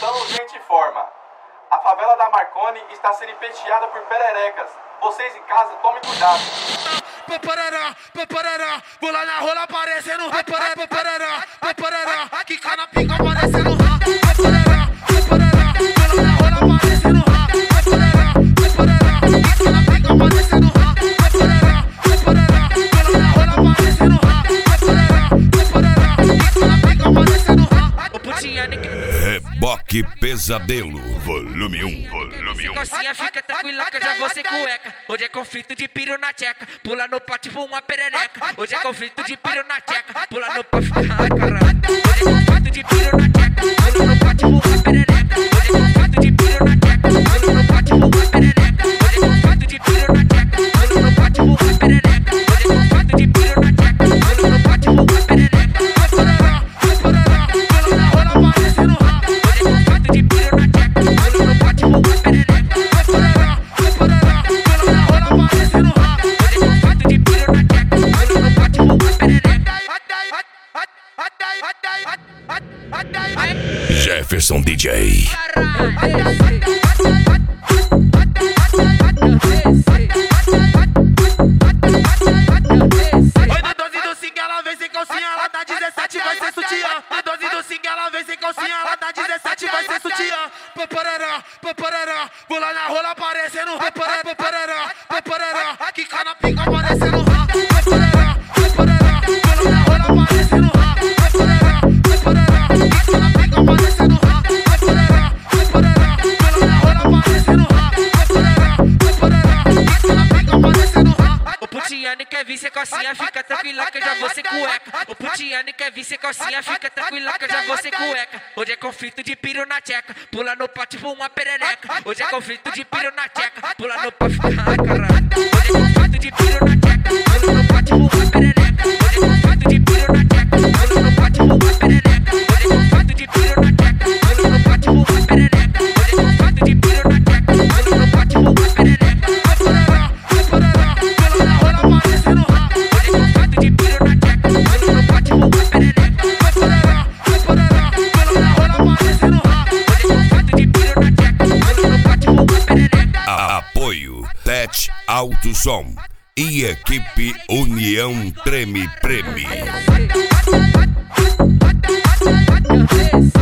Informação urgente informa. A favela da Marconi está sendo peteada por pererecas. Vocês em casa, tomem cuidado. Vou lá na rola aparecendo que cana pica aparecendo Reboque Pesadelo, volume 1, volume 1. Cocinha, fica tranquila que eu já vou sem cueca. Hoje é conflito de piro na tcheca. Pula no pote, uma perereca. Hoje é conflito de piro na tcheca. Pula no pote, ai caralho. Hoje é conflito de piro na tcheca. Pula no pote, uma perereca. Hoje é conflito de piro na tcheca. Pula no pote, uma perereca. Hoje é conflito de piro na tcheca. Pula no pote, uma perereca. Hoje é conflito de piro na tcheca. Pula no pote, uma perereca. Jefferson DJ. Oi, no 12 do Sing, ela vem sem calcinha, ela dá 17, vai ser sutiã. No 12 do Sing, ela vem sem calcinha, ela dá 17, vai ser sutiã. Vou lá na rola aparecendo que cana pica aparecendo quer vir sem calcinha, fica tranquila que eu já vou sem cueca. O Putiane quer vir sem calcinha, fica tranquila que eu já vou sem cueca. Hoje é conflito de piro na tcheca, pula no pote, uma perereca. Hoje é conflito de piro na tcheca, pula no pote, ai caralho. Hoje é conflito de piro na tcheca, pula no pote, uma perereca. Hoje é conflito de piro na tcheca, pula no pote, uma perereca. Hoje é conflito de piro na tcheca, pula no pote, uma perereca. Hoje é conflito de piro na tcheca, pula no pote, uma perereca. Apoio Tete Alto Som e equipe União Treme Preme.